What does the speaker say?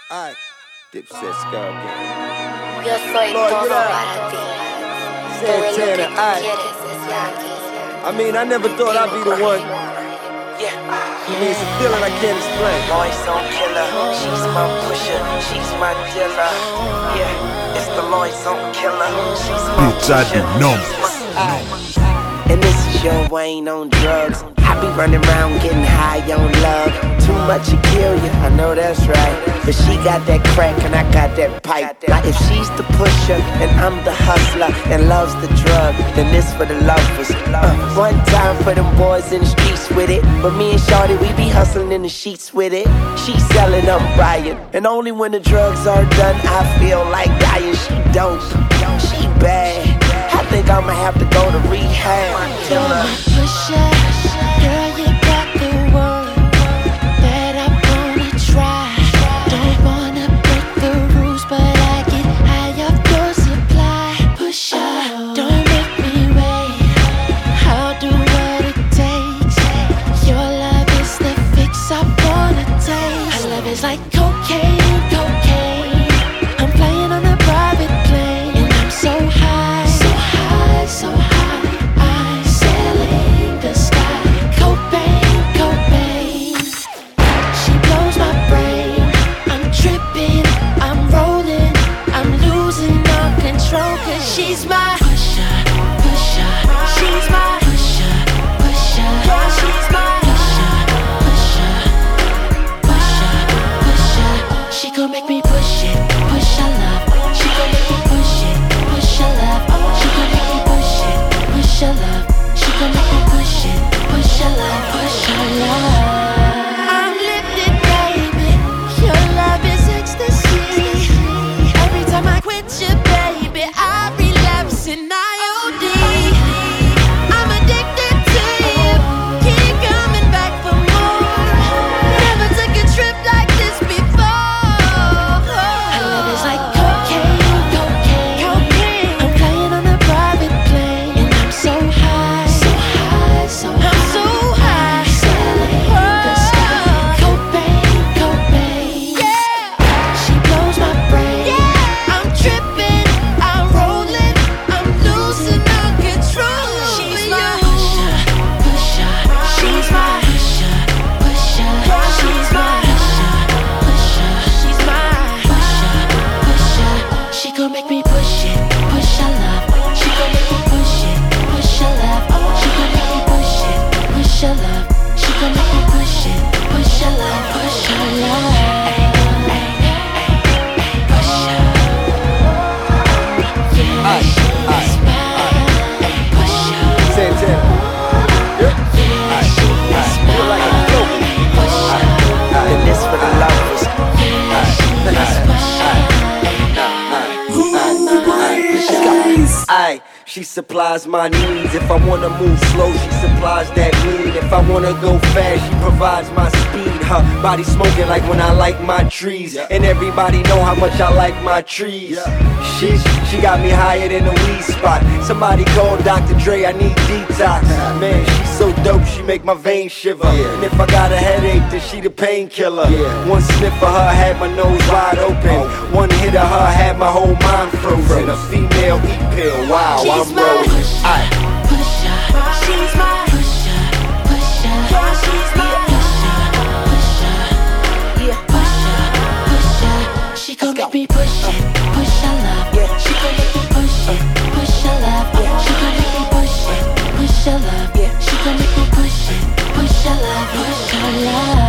Alright, Dipset Skull Gang. Yo soy Lord, todo what up? para ti. Todo lo que Santana, tú alright. quieres es aquí. I mean, I never thought I'd be the one. Yeah. I mean, it's a feeling I can't explain. Lois on killer, she's my pusher, she's my dealer. Yeah, it's the Lois on killer, she's my Bitch, I do pusher. numbers. And this is your Wayne on drugs. I be running around getting high on love. Too much to kill you, I know that's right. But she got that crack and I got that pipe. Now if she's the pusher and I'm the hustler and loves the drug, then this for the lovers. One time for them boys in the streets with it. But me and Shorty, we be hustling in the sheets with it. She selling, I'm buying. And only when the drugs are done, I feel like dying. She dope, she bad. I think I'ma have to go to rehab. You're my pusher, girl, you got the one that I wanna try. Don't wanna break the rules, but I get high off your supply. Pusher, don't make me wait. I'll do what it takes. Your love is the fix I wanna taste. Our love is like cocaine, cocaine. I'm flying on a private plane, and I'm so high, so high, so high. I'm sailing the sky. Cobain, Cobain. She blows my brain. I'm tripping, I'm rolling, I'm losing all control. 'Cause she's my pusher, pusher. She's my pusher, pusher. She's my pusher, pusher, pusher, pusher. She gon' make me push it, push her love. She gon' make me push it, push her love. She gon' make me push it, push her love. She gon' make me push it, push her love, push her love. I'm lifted, baby. Your love is ecstasy. Every time I quit you, baby, I relapse in IOD. I'm addicted to you. Keep coming back for more. Never took a trip like this before. Our love is like cocaine, cocaine, cocaine. I'm flying on a private plane, and I'm so high, so high, so high. I'm so high, sailing the sky. Cobain, Cobain. Yeah, she blows my brain. Yeah, I'm tripping, I'm rolling, I'm losing all control. She's my pusher, pusher. She's my pusher, pusher. She's my pusher, pusher. She's my pusher, pusher. She gon' make me push it, push her love. She gon' make me push it, push her love. She gon' make me push it, push her love. She gon' make me push it, push her love, push her love. Pusher. Yeah, she's my pusher. Santana. Yeah, she's Feel like I'm floating. And this for the lovers. Aye, she supplies my needs. If I wanna move slow, she supplies that lean. If I wanna go fast, she provides my speed. Her body smoking like when I like my trees. And everybody know how much I like my trees. She got me higher than a weed spot. Somebody call Dr. Dre, I need detox. Man, she's so dope, she make my veins shiver. And if I got a headache, then she the painkiller. One sniff of her had my nose wide open. One hit of her had my whole mind frozen. A female E-pill, wow, She's I'm my rolling. pusher, pusher. She's my pusher, pusher. She's my pusher, pusher. Yeah, pusher, pusher. She gon' make me push it, push her love. She gon' make me push it, push her love. She gon' make me push it, push her love. She gon' make me push it, push her love, push her love.